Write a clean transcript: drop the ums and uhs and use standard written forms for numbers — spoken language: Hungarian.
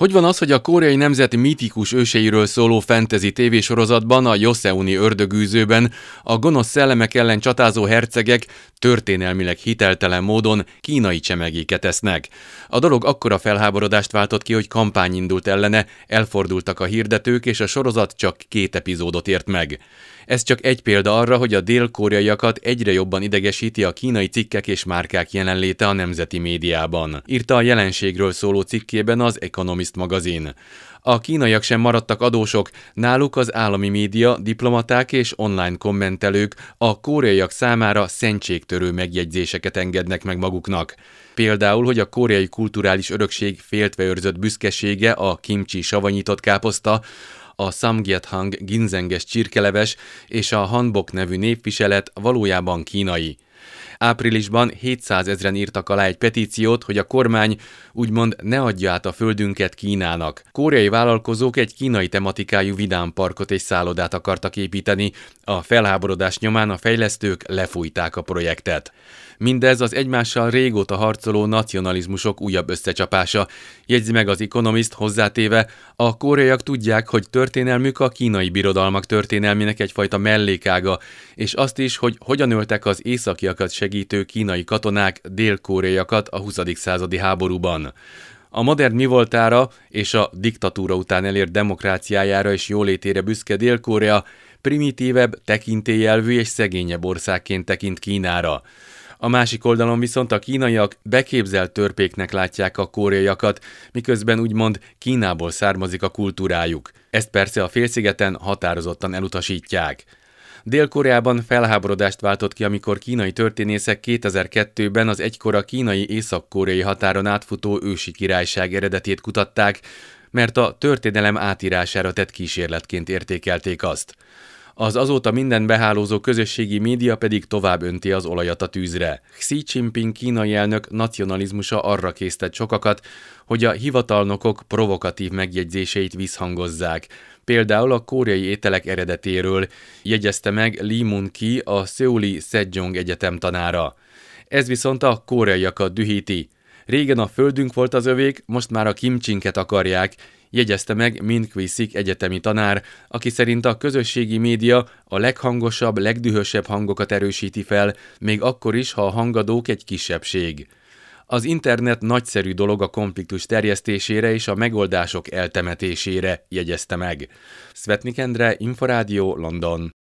Hogy van az, hogy a koreai nemzet mítikus őseiről szóló fantasy tévésorozatban, a Joseuni ördögűzőben a gonosz szellemek ellen csatázó hercegek történelmileg hiteltelen módon kínai csemegéket esznek? A dolog akkora felháborodást váltott ki, hogy kampány indult ellene, elfordultak a hirdetők, és a sorozat csak 2 epizódot ért meg. Ez csak egy példa arra, hogy a dél-koreaiakat egyre jobban idegesíti a kínai cikkek és márkák jelenléte a nemzeti médiában, írta a jelenségről szóló cikkében az Economist magazin. A kínaiak sem maradtak adósok, náluk az állami média, diplomaták és online kommentelők a koreaiak számára szentségtörő megjegyzéseket engednek meg maguknak. Például, hogy a koreai kulturális örökség féltve őrzött büszkesége a kimchi savanyított káposzta, a samgyethang ginzenges csirkeleves és a hanbok nevű népviselet valójában kínai. Áprilisban 700 000-en írtak alá egy petíciót, hogy a kormány úgymond ne adja át a földünket Kínának. Koreai vállalkozók egy kínai tematikájú vidámparkot és szállodát akartak építeni, a felháborodás nyomán a fejlesztők lefújták a projektet. Mindez az egymással régóta harcoló nacionalizmusok újabb összecsapása, jegyzi meg az Economist hozzátéve, a koreaiak tudják, hogy történelmük a kínai birodalmak történelmének egyfajta mellékága, és azt is, hogy hogyan öltek az északiakat segítő kínai katonák dél-koreaiakat a 20. századi háborúban. A modern mivoltára és a diktatúra után elért demokráciájára és jólétére büszke Dél-Korea primitívebb, tekintélyelvű és szegényebb országként tekint Kínára. A másik oldalon viszont a kínaiak beképzelt törpéknek látják a koreaiakat, miközben úgymond Kínából származik a kultúrájuk. Ezt persze a félszigeten határozottan elutasítják. Dél-Koreában felháborodást váltott ki, amikor kínai történészek 2002-ben az egykor kínai észak-koreai határon átfutó ősi királyság eredetét kutatták, mert a történelem átírására tett kísérletként értékelték azt. Az azóta minden behálózó közösségi média pedig tovább önti az olajat a tűzre. Xi Jinping kínai elnök nacionalizmusa arra késztet sokakat, hogy a hivatalnokok provokatív megjegyzéseit visszhangozzák. Például a koreai ételek eredetéről, jegyezte meg Lee Mun-ki, a szöuli Sejong Egyetem tanára. Ez viszont a koreaiakat dühíti. Régen a földünk volt az övék, most már a kimcsinket akarják, jegyezte meg Min Kwi-sik egyetemi tanár, aki szerint a közösségi média a leghangosabb, legdühösebb hangokat erősíti fel, még akkor is, ha a hangadók egy kisebbség. Az internet nagyszerű dolog a konfliktus terjesztésére és a megoldások eltemetésére, jegyezte meg. Szvetnik Endre, Inforádió, London.